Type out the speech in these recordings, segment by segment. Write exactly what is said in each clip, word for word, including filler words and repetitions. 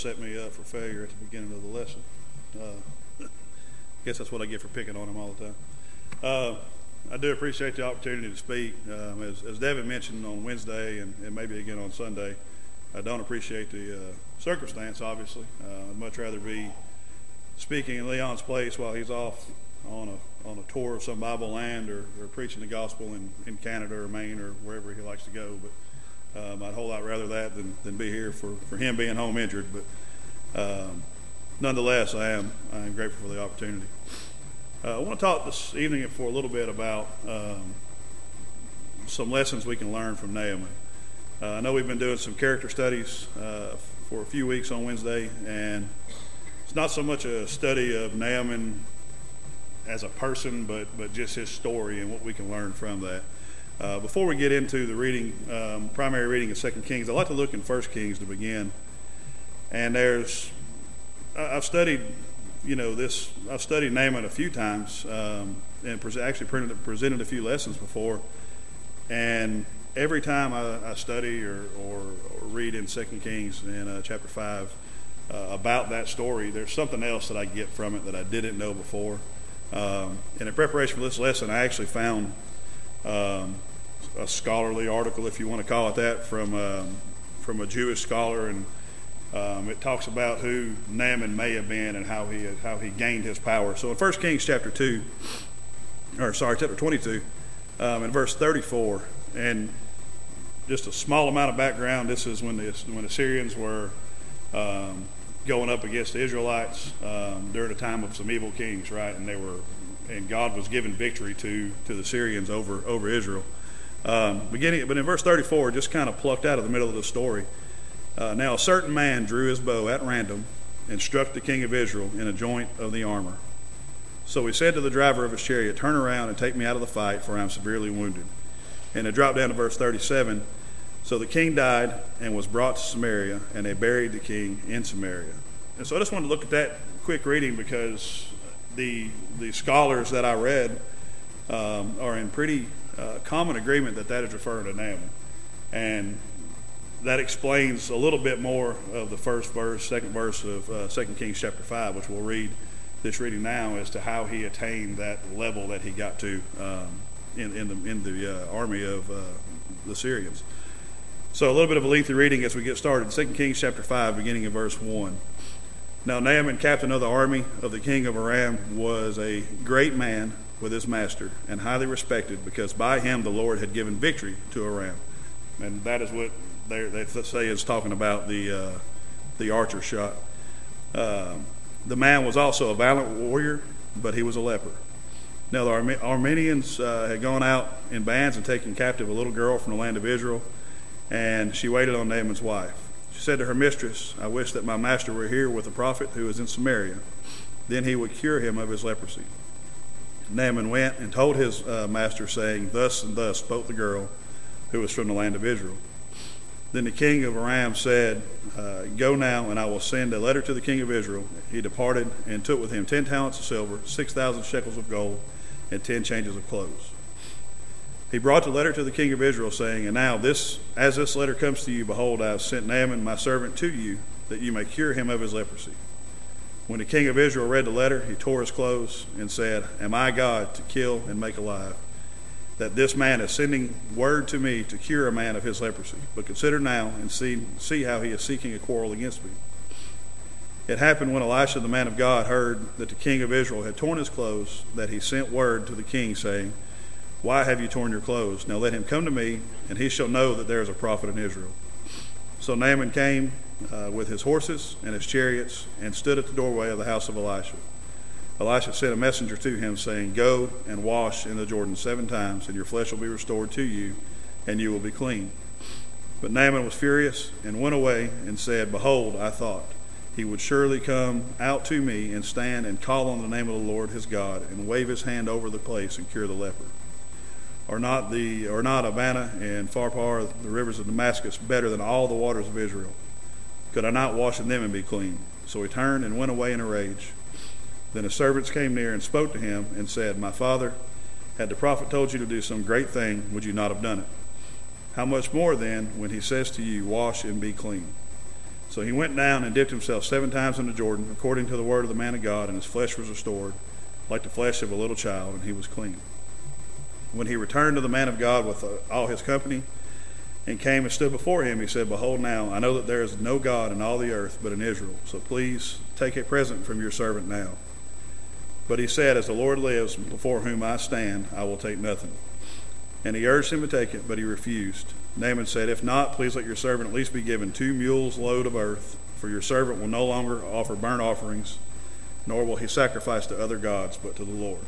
Set me up for failure at the beginning of the lesson. Uh, I guess that's what I get for picking on him all the time. Uh, I do appreciate the opportunity to speak. Um, as, as Devin mentioned on Wednesday and, and maybe again on Sunday, I don't appreciate the uh, circumstance, obviously. Uh, I'd much rather be speaking in Leon's place while he's off on a on a tour of some Bible land or, or preaching the gospel in, in Canada or Maine or wherever he likes to go. But Um, I'd a whole lot rather that than, than be here for, for him being home injured. But um, nonetheless, I am I am grateful for the opportunity. Uh, I want to talk this evening for a little bit about um, some lessons we can learn from Naaman. Uh, I know we've been doing some character studies uh, for a few weeks on Wednesday, and it's not so much a study of Naaman as a person, but but just his story and what we can learn from that. Uh, before we get into the reading, um, primary reading of Second Kings, I'd like to look in First Kings to begin. And there's, I've studied, you know, this, I've studied Naaman a few times um, and pre- actually presented, presented a few lessons before. And every time I, I study or, or, or read in Second Kings in uh, chapter five uh, about that story, there's something else that I get from it that I didn't know before. Um, and in preparation for this lesson, I actually found um, a scholarly article, if you want to call it that, from um, from a Jewish scholar, and um, it talks about who Naaman may have been and how he how he gained his power. So in First Kings chapter two, or sorry, chapter twenty-two, um, in verse thirty-four, and just a small amount of background. This is when the when the Syrians were um, going up against the Israelites um, during a time of some evil kings, right? And they were, and God was giving victory to to the Syrians over over Israel. Um, beginning, but in verse thirty-four, just kind of plucked out of the middle of the story. Uh, now a certain man drew his bow at random and struck the king of Israel in a joint of the armor. So he said to the driver of his chariot, "Turn around and take me out of the fight, for I am severely wounded." And it dropped down to verse thirty-seven. So the king died and was brought to Samaria, and they buried the king in Samaria. And so I just wanted to look at that quick reading because the the scholars that I read um, are in pretty Uh, common agreement that that is referring to Naaman, and that explains a little bit more of the first verse, second verse of uh, Second Kings chapter five, which we'll read this reading now, as to how he attained that level that he got to um, in, in the in the uh, army of uh, the Syrians. So a little bit of a lengthy reading as we get started. Second Kings chapter five, beginning in verse one. Now Naaman, captain of the army of the king of Aram, was a great man with his master, and highly respected, because by him the Lord had given victory to Aram. And that is what they, they say is talking about the uh, the archer shot. Um, the man was also a valiant warrior, but he was a leper. Now the Arme- Armenians uh, had gone out in bands and taken captive a little girl from the land of Israel, and she waited on Naaman's wife. She said to her mistress, "I wish that my master were here with a prophet who is in Samaria. Then he would cure him of his leprosy." Naaman went and told his uh, master, saying, "Thus and thus spoke the girl who was from the land of Israel." Then the king of Aram said, uh, "Go now, and I will send a letter to the king of Israel." He departed and took with him ten talents of silver, six thousand shekels of gold, and ten changes of clothes. He brought the letter to the king of Israel, saying, "And now, this, as this letter comes to you, behold, I have sent Naaman my servant to you, that you may cure him of his leprosy." When the king of Israel read the letter, he tore his clothes and said, "Am I God to kill and make alive, that this man is sending word to me to cure a man of his leprosy? But consider now and see, see how he is seeking a quarrel against me." It happened when Elisha, the man of God, heard that the king of Israel had torn his clothes, that he sent word to the king, saying, "Why have you torn your clothes? Now let him come to me, and he shall know that there is a prophet in Israel." So Naaman came uh, with his horses and his chariots, and stood at the doorway of the house of Elisha. Elisha sent a messenger to him, saying, "Go and wash in the Jordan seven times, and your flesh will be restored to you, and you will be clean." But Naaman was furious, and went away, and said, "Behold, I thought he would surely come out to me, and stand and call on the name of the Lord his God, and wave his hand over the place, and cure the leper. Are not the are not Abana and Pharpar, the rivers of Damascus, better than all the waters of Israel? Could I not wash in them and be clean?" So he turned and went away in a rage. Then his servants came near and spoke to him, and said, "My father, had the prophet told you to do some great thing, would you not have done it? How much more then, when he says to you, 'Wash and be clean'?" So he went down and dipped himself seven times in the Jordan, according to the word of the man of God, and his flesh was restored, like the flesh of a little child, and he was clean. When he returned to the man of God with all his company, and came and stood before him, he said, Behold now, I know that there is no God in all the earth but in Israel, so please take a present from your servant now. But he said, As the Lord lives, before whom I stand, I will take nothing. And he urged him to take it, but he refused. Naaman said, If not, please let your servant at least be given two mules' load of earth, for your servant will no longer offer burnt offerings, nor will he sacrifice to other gods, but to the Lord.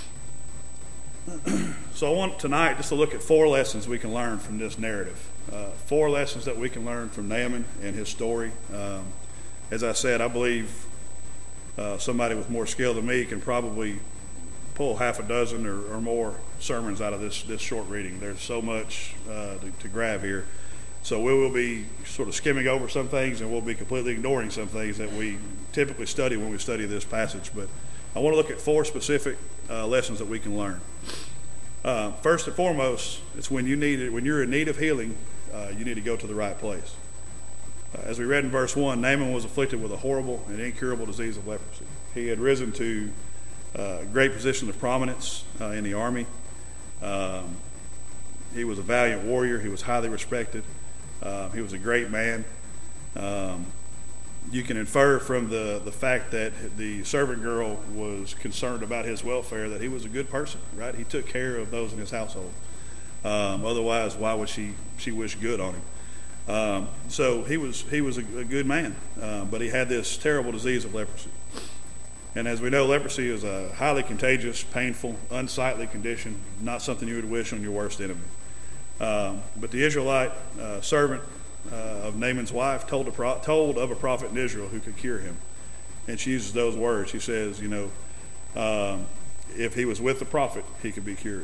So I want tonight just to look at four lessons we can learn from this narrative. Uh, four lessons that we can learn from Naaman and his story. Um, as I said, I believe uh, somebody with more skill than me can probably pull half a dozen or, or more sermons out of this, this short reading. There's so much uh, to, to grab here. So we will be sort of skimming over some things, and we'll be completely ignoring some things that we typically study when we study this passage. But I want to look at four specific uh, lessons that we can learn. Uh, first and foremost, it's when you need it, when you're in need of healing, uh, you need to go to the right place. Uh, as we read in verse one, Naaman was afflicted with a horrible and incurable disease of leprosy. He had risen to a great position of prominence uh, in the army. Um, he was a valiant warrior. He was highly respected. Uh, he was a great man. Um, you can infer from the, the fact that the servant girl was concerned about his welfare that he was a good person, right? He took care of those in his household. Um, otherwise, why would she she wish good on him? Um, so he was he was a, a good man, uh, but he had this terrible disease of leprosy. And as we know, leprosy is a highly contagious, painful, unsightly condition, not something you would wish on your worst enemy. Um, but the Israelite uh, servant uh, of Naaman's wife told, a pro- told of a prophet in Israel who could cure him. And she uses those words. She says, you know, um, if he was with the prophet, he could be cured.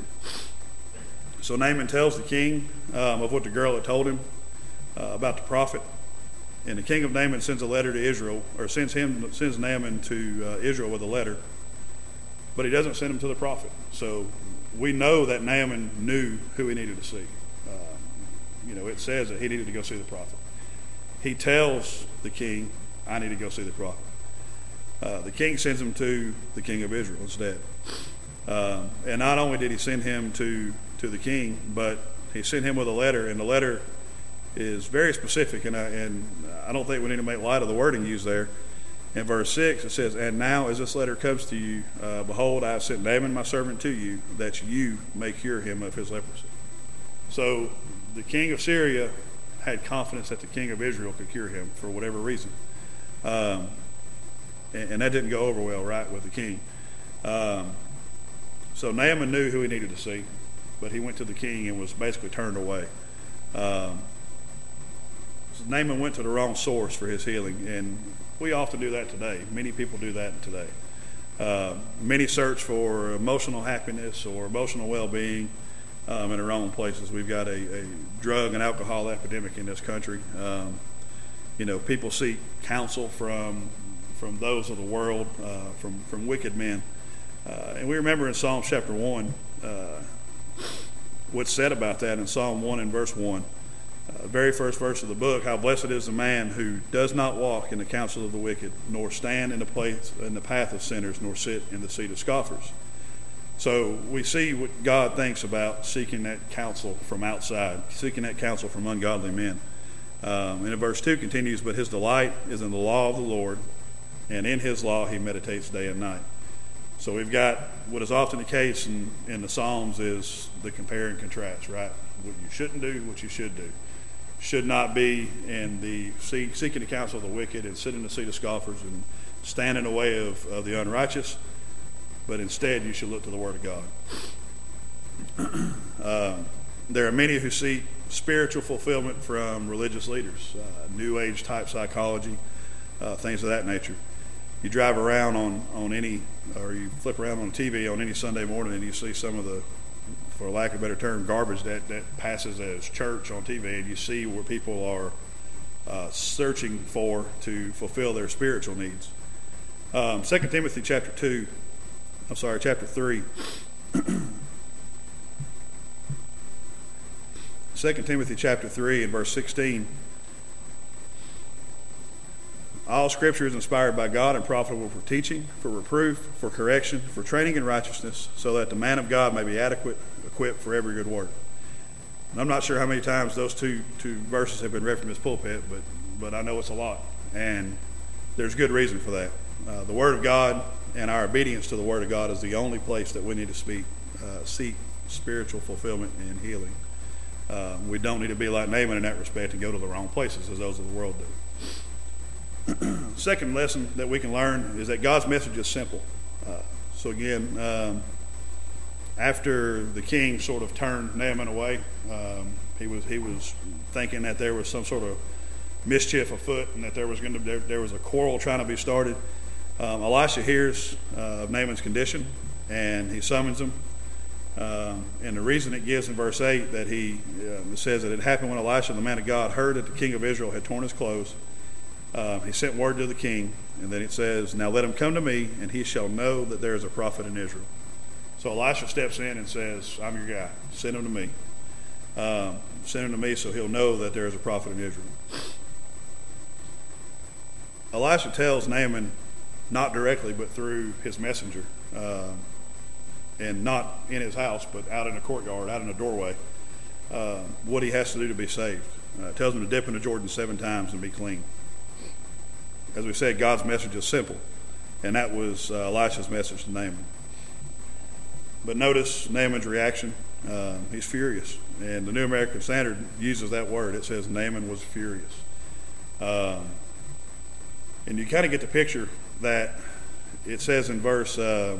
So Naaman tells the king um, of what the girl had told him uh, about the prophet. And the king of Naaman sends a letter to Israel, or sends him sends Naaman to uh, Israel with a letter, but he doesn't send him to the prophet. So we know that Naaman knew who he needed to see. Uh, you know, it says that he needed to go see the prophet. He tells the king, I need to go see the prophet. Uh, the king sends him to the king of Israel instead. Um, and not only did he send him to, to the king, but he sent him with a letter, and the letter is very specific, and I, and I don't think we need to make light of the wording used there. In verse six, it says, And now as this letter comes to you, uh, behold, I have sent Naaman my servant to you, that you may cure him of his leprosy. So the king of Syria had confidence that the king of Israel could cure him for whatever reason. Um, and, and that didn't go over well, right, with the king. Um, so Naaman knew who he needed to see, but he went to the king and was basically turned away. Um, Naaman went to the wrong source for his healing, and we often do that today. Many people do that today. Uh, many search for emotional happiness or emotional well-being um, in the wrong places. We've got a, a drug and alcohol epidemic in this country. Um, you know, people seek counsel from from those of the world, uh, from from wicked men. Uh, and we remember in Psalm chapter one uh, what's said about that in Psalm one and verse one. Uh, very first verse of the book, how blessed is the man who does not walk in the counsel of the wicked, nor stand in the place in the path of sinners, nor sit in the seat of scoffers. So we see what God thinks about seeking that counsel from outside, seeking that counsel from ungodly men. Um, and in verse two continues, but his delight is in the law of the Lord, and in his law he meditates day and night. So we've got what is often the case in, in the Psalms is the compare and contrast, right? What you shouldn't do, what you should do. Should not be in the seeking the counsel of the wicked and sit in the seat of scoffers and stand in the way of, of the unrighteous, but instead you should look to the Word of God. um, there are many who seek spiritual fulfillment from religious leaders, uh, New Age type psychology, uh, things of that nature. You drive around on, on any, or you flip around on T V on any Sunday morning and you see some of the, for lack of a better term, garbage that, that passes as church on T V, and you see where people are uh, searching for to fulfill their spiritual needs. Um, Second Timothy chapter two, I'm sorry, chapter three. Second Timothy chapter three and verse sixteen All Scripture is inspired by God and profitable for teaching, for reproof, for correction, for training in righteousness, so that the man of God may be adequate, equipped for every good work. And I'm not sure how many times those two two verses have been read from this pulpit, but but I know it's a lot, and there's good reason for that. Uh, the Word of God and our obedience to the Word of God is the only place that we need to speak, uh, seek spiritual fulfillment and healing. Uh, we don't need to be like Naaman in that respect and go to the wrong places as those of the world do. Second lesson that we can learn is that God's message is simple. Uh, so again, um, after the king sort of turned Naaman away, um, he was he was thinking that there was some sort of mischief afoot and that there was going to there, there was a quarrel trying to be started. Um, Elisha hears uh, of Naaman's condition and he summons him. Um, and the reason it gives in verse eight that he uh, it says that it happened when Elisha, the man of God, heard that the king of Israel had torn his clothes. Uh, he sent word to the king, and then it says, "Now let him come to me, and he shall know that there is a prophet in Israel." So Elisha steps in and says, "I'm your guy. Send him to me. Um, send him to me so he'll know that there is a prophet in Israel." Elisha tells Naaman, not directly, but through his messenger, uh, and not in his house, but out in a courtyard, out in a doorway, uh, what he has to do to be saved. Uh, it tells him to dip into Jordan seven times and be clean. As we said, God's message is simple, and that was uh, Elisha's message to Naaman. But notice Naaman's reaction. Uh, he's furious, and the New American Standard uses that word. It says Naaman was furious. Um, and you kind of get the picture that it says in verse uh,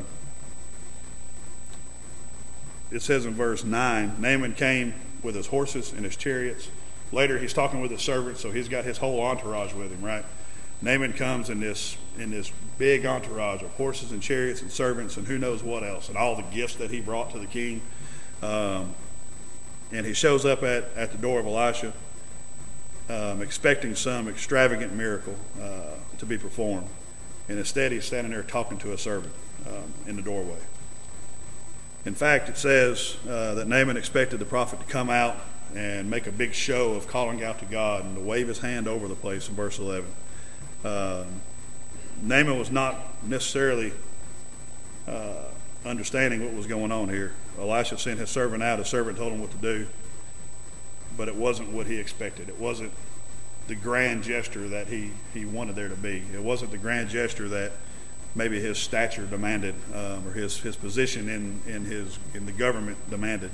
it says in verse nine, Naaman came with his horses and his chariots. Later, he's talking with his servants, so he's got his whole entourage with him, right? Naaman comes in this in this big entourage of horses and chariots and servants and who knows what else, and all the gifts that he brought to the king. Um, and he shows up at, at the door of Elisha, um, expecting some extravagant miracle uh, to be performed. And instead, he's standing there talking to a servant um, in the doorway. In fact, it says uh, that Naaman expected the prophet to come out and make a big show of calling out to God and to wave his hand over the place in verse eleven. Uh, Naaman was not necessarily uh, understanding what was going on here. Elisha sent his servant out. His servant told him what to do, but it wasn't what he expected. It wasn't the grand gesture that he, he wanted there to be. It wasn't the grand gesture that maybe his stature demanded, um, or his, his position in, in his in the government demanded.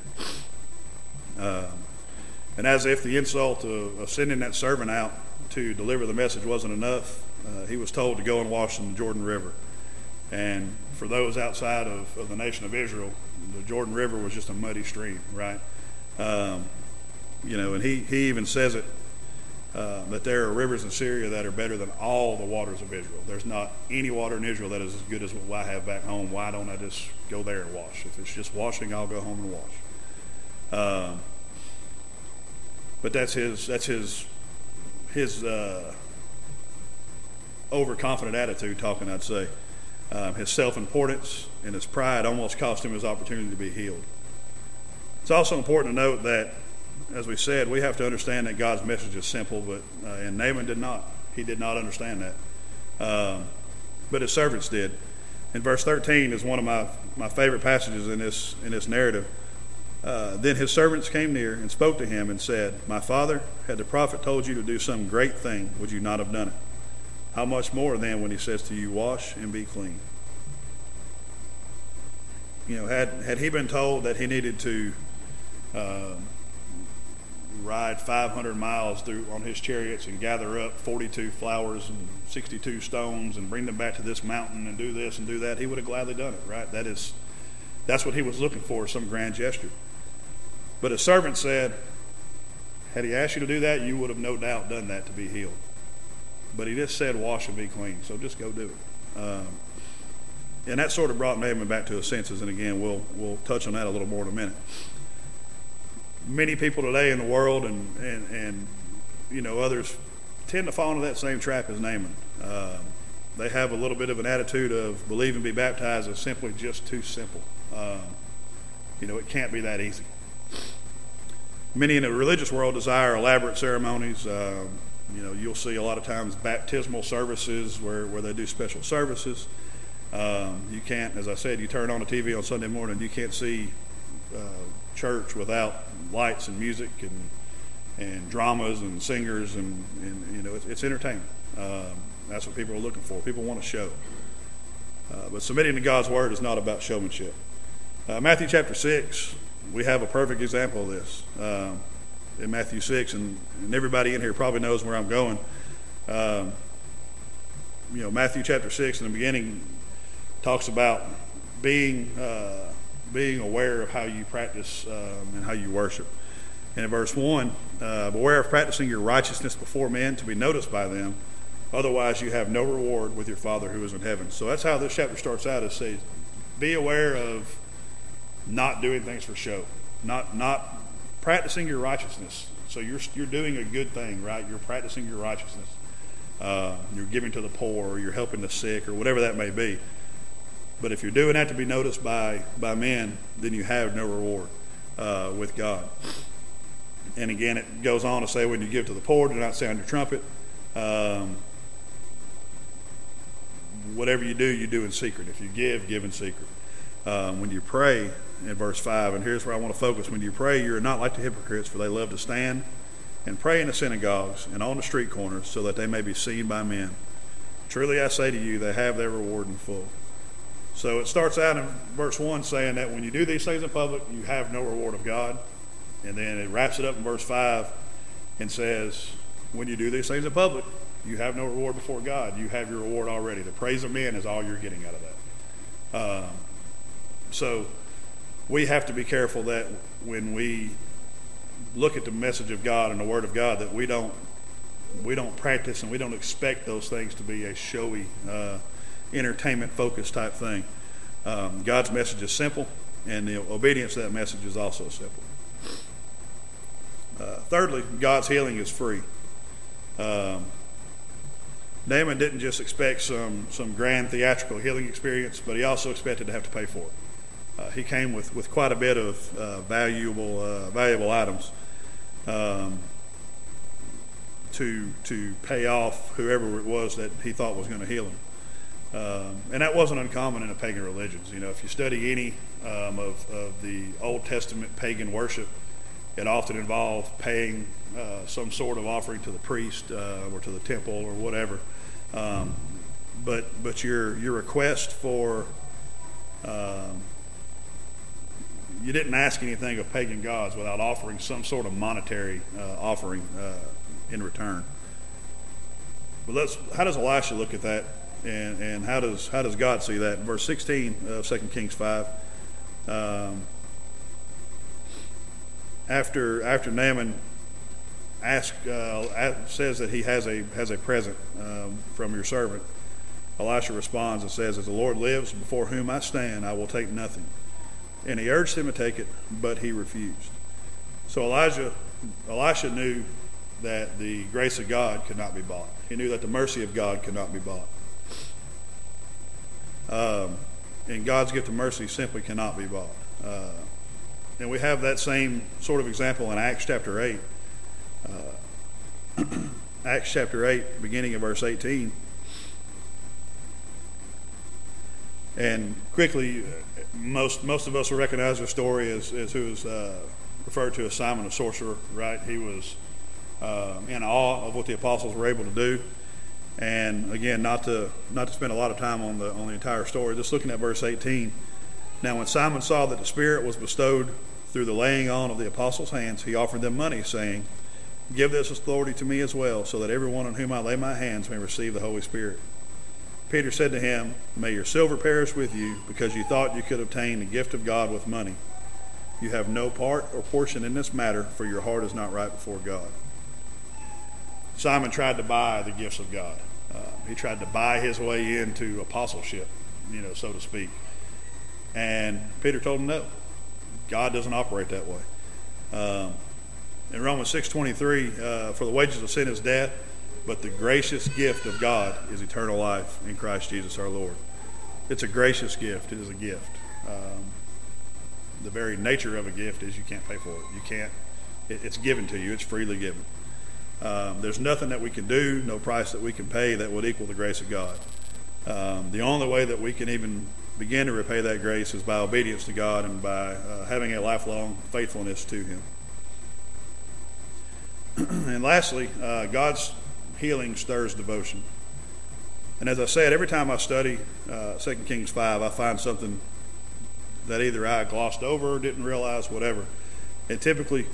Uh, and as if the insult of, of sending that servant out to deliver the message wasn't enough, uh, he was told to go and wash in the Jordan River. And for those outside of, of the nation of Israel, the Jordan River was just a muddy stream, right? Um, you know, and he, he even says it, uh, that there are rivers in Syria that are better than all the waters of Israel. There's not any water in Israel that is as good as what I have back home. Why don't I just go there and wash? If it's just washing, I'll go home and wash. Um, but that's his, that's his, his uh, overconfident attitude talking, I'd say. Um, his self-importance and his pride almost cost him his opportunity to be healed. It's also important to note that, as we said, we have to understand that God's message is simple, but uh, and Naaman did not. He did not understand that. Um, but his servants did. In verse thirteen is one of my, my favorite passages in this in this narrative. Uh, then his servants came near and spoke to him and said, "My father, had the prophet told you to do some great thing, would you not have done it? How much more then when he says to you, wash and be clean?" You know, had had he been told that he needed to uh, ride five hundred miles through on his chariots and gather up forty-two flowers and sixty-two stones and bring them back to this mountain and do this and do that, he would have gladly done it, right? That is, that's what he was looking for, some grand gesture. But his servant said, had he asked you to do that, you would have no doubt done that to be healed. But he just said, wash and be clean, so just go do it. Um, and that sort of brought Naaman back to his senses, and again, we'll we'll touch on that a little more in a minute. Many people today in the world and, and, and you know, others tend to fall into that same trap as Naaman. Uh, they have a little bit of an attitude of believe and be baptized is simply just too simple. Uh, you know, it can't be that easy. Many in the religious world desire elaborate ceremonies, uh, you know, you'll see a lot of times baptismal services where, where they do special services. Um, you can't, as I said, you turn on the T V on Sunday morning, you can't see uh, church without lights and music and and dramas and singers and, and you know, it's, it's entertainment. Um, that's what people are looking for. People want a show. Uh, but submitting to God's word is not about showmanship. Uh, Matthew chapter six, we have a perfect example of this. Um, in Matthew six, and, and everybody in here probably knows where I'm going. Um, you know, Matthew chapter six in the beginning talks about being uh, being aware of how you practice um, and how you worship. And in verse one, uh, beware of practicing your righteousness before men to be noticed by them. Otherwise, you have no reward with your Father who is in heaven. So that's how this chapter starts out, is say, be aware of not doing things for show, not not practicing your righteousness. So you're you're doing a good thing, right? You're practicing your righteousness. Uh, you're giving to the poor, or you're helping the sick, or whatever that may be. But if you're doing that to be noticed by by men, then you have no reward uh, with God. And again, it goes on to say, when you give to the poor, do not sound your trumpet. Um, whatever you do, you do in secret. If you give, give in secret. Um, when you pray, in verse five, and here's where I want to focus. When you pray, you're not like the hypocrites, for they love to stand and pray in the synagogues and on the street corners, so that they may be seen by men. Truly I say to you, they have their reward in full. So it starts out in verse one saying that when you do these things in public, you have no reward of God. And then it wraps it up in verse five and says, when you do these things in public, you have no reward before God. You have your reward already. The praise of men is all you're getting out of that. Um, so we have to be careful that when we look at the message of God and the Word of God, that we don't we don't practice and we don't expect those things to be a showy, uh, entertainment-focused type thing. Um, God's message is simple, and the obedience to that message is also simple. Uh, thirdly, God's healing is free. Um, Naaman didn't just expect some some grand theatrical healing experience, but he also expected to have to pay for it. Uh, he came with, with quite a bit of uh, valuable uh, valuable items um, to to pay off whoever it was that he thought was going to heal him. Um, and that wasn't uncommon in the pagan religions. You know, if you study any um, of, of the Old Testament pagan worship, it often involved paying uh, some sort of offering to the priest uh, or to the temple or whatever. Um, but but your your request for um, you didn't ask anything of pagan gods without offering some sort of monetary uh, offering uh, in return. But let's how does Elisha look at that, and, and how does how does God see that? In verse sixteen of Second Kings five. Um, After after Naaman ask, uh, says that he has a has a present um, from your servant, Elisha responds and says, "As the Lord lives, before whom I stand, I will take nothing." And he urged him to take it, but he refused. So Elijah, Elisha knew that the grace of God could not be bought. He knew that the mercy of God could not be bought. Um, and God's gift of mercy simply cannot be bought. Uh, And we have that same sort of example in Acts chapter eight. Uh, Acts chapter eight, beginning of verse eighteen. And quickly, most most of us will recognize the story as, as who is uh, referred to as Simon the sorcerer, right? He was uh, in awe of what the apostles were able to do. And again, not to not to spend a lot of time on the on the entire story, just looking at verse eighteen. Now, when Simon saw that the Spirit was bestowed through the laying on of the apostles' hands, he offered them money, saying, "Give this authority to me as well, so that everyone on whom I lay my hands may receive the Holy Spirit." Peter said to him, "May your silver perish with you, because you thought you could obtain the gift of God with money. You have no part or portion in this matter, for your heart is not right before God." Simon tried to buy the gifts of God. Uh, he tried to buy his way into apostleship, you know, so to speak. And Peter told him no. God doesn't operate that way. Um, in Romans six twenty-three, uh, for the wages of sin is death, but the gracious gift of God is eternal life in Christ Jesus our Lord. It's a gracious gift. It is a gift. Um, the very nature of a gift is you can't pay for it. You can't. It, it's given to you. It's freely given. Um, there's nothing that we can do, no price that we can pay that would equal the grace of God. Um, the only way that we can even begin to repay that grace is by obedience to God and by uh, having a lifelong faithfulness to Him. And lastly, uh, God's healing stirs devotion. And as I said, every time I study uh, Second Kings five, I find something that either I glossed over or didn't realize, whatever. And typically,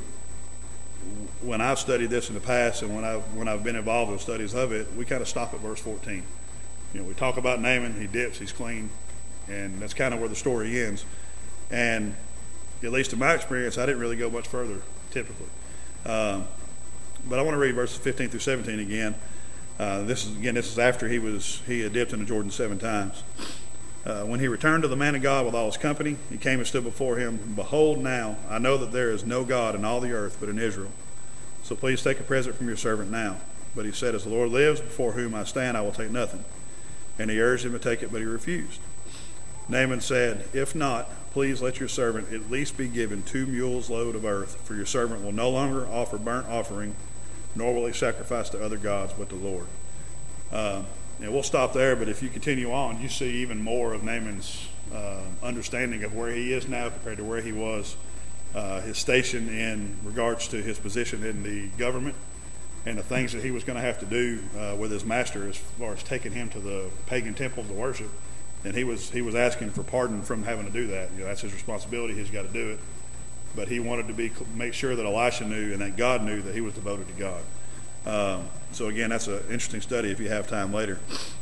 when I've studied this in the past and when I've, when I've been involved in studies of it, we kind of stop at verse fourteen. You know, we talk about Naaman, he dips, he's clean, and that's kind of where the story ends. And at least in my experience, I didn't really go much further, typically. Um, but I want to read verses fifteen through seventeen again. Uh, this is again. This is after he was he had dipped in the Jordan seven times. Uh, when he returned to the man of God with all his company, he came and stood before him. Behold, now I know that there is no God in all the earth but in Israel. So please take a present from your servant now. But he said, as the Lord lives, before whom I stand, I will take nothing. And he urged him to take it, but he refused. Naaman said, if not, please let your servant at least be given two mules' load of earth, for your servant will no longer offer burnt offering, nor will he sacrifice to other gods but the Lord. Uh, and we'll stop there, but if you continue on, you see even more of Naaman's uh, understanding of where he is now compared to where he was, uh, his station in regards to his position in the government, and the things that he was going to have to do uh, with his master as far as taking him to the pagan temples to worship. And he was he was asking for pardon from having to do that. You know, that's his responsibility. He's got to do it. But he wanted to be make sure that Elisha knew and that God knew that he was devoted to God. Um, so again, that's an interesting study if you have time later.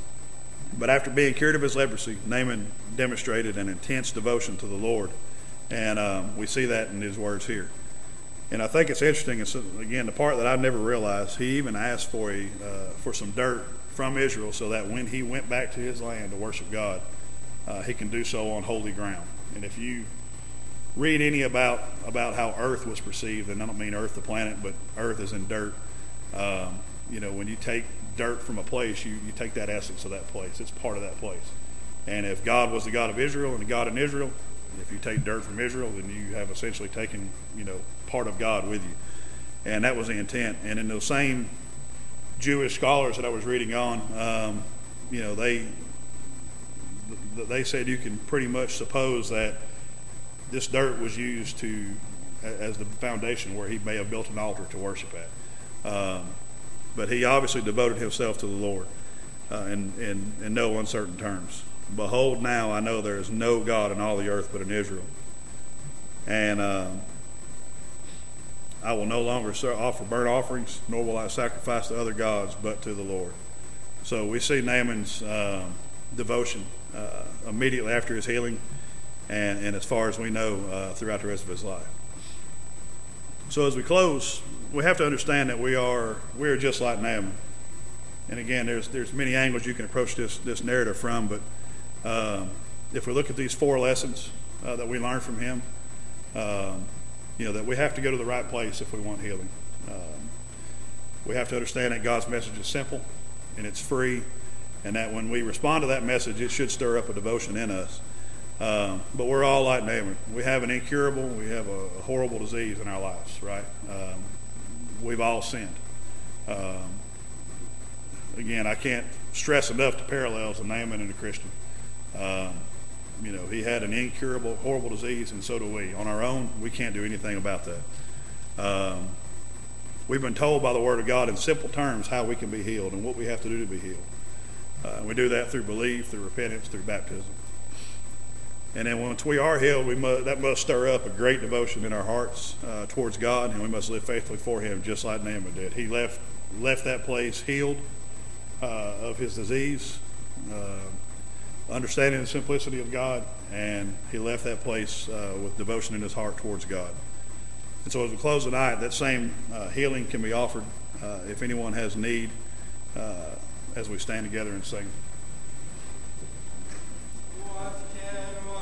But after being cured of his leprosy, Naaman demonstrated an intense devotion to the Lord. And um, we see that in his words here. And I think it's interesting, it's, again, the part that I never realized, he even asked for a uh, for some dirt from Israel so that when he went back to his land to worship God, uh, he can do so on holy ground. And if you read any about about how earth was perceived, and I don't mean earth the planet, but earth is in dirt, um, you know, when you take dirt from a place, you, you take that essence of that place. It's part of that place. And if God was the God of Israel and the God in Israel, if you take dirt from Israel, then you have essentially taken, you know, part of God with you. And that was the intent. And in those same Jewish scholars that I was reading on, um, you know, they they said you can pretty much suppose that this dirt was used to as the foundation where he may have built an altar to worship at. Um, but he obviously devoted himself to the Lord uh, in, in, in no uncertain terms. Behold, now I know there is no God in all the earth but in Israel. And um, I will no longer offer burnt offerings, nor will I sacrifice to other gods but to the Lord. So we see Naaman's uh, devotion uh, immediately after his healing, and, and as far as we know, uh, throughout the rest of his life. So as we close, we have to understand that we are we are just like Naaman. And again, there's there's many angles you can approach this this narrative from, but um, if we look at these four lessons uh, that we learn from him, um, you know, that we have to go to the right place if we want healing. Um, we have to understand that God's message is simple and it's free, and that when we respond to that message, it should stir up a devotion in us. Um, but we're all like Naaman. We have an incurable, we have a, a horrible disease in our lives, right? Um, we've all sinned. Um, again, I can't stress enough the parallels of Naaman and a Christian. Um, you know, he had an incurable, horrible disease, and so do we. On our own, we can't do anything about that. Um, we've been told by the Word of God in simple terms how we can be healed and what we have to do to be healed. Uh, we do that through belief, through repentance, through baptism. And then once we are healed, we must, that must stir up a great devotion in our hearts uh, towards God, and we must live faithfully for Him, just like Naaman did. He left left that place healed uh, of his disease, uh, understanding the simplicity of God, and he left that place uh, with devotion in his heart towards God. And so as we close tonight, that same uh, healing can be offered uh, if anyone has need uh, as we stand together and sing.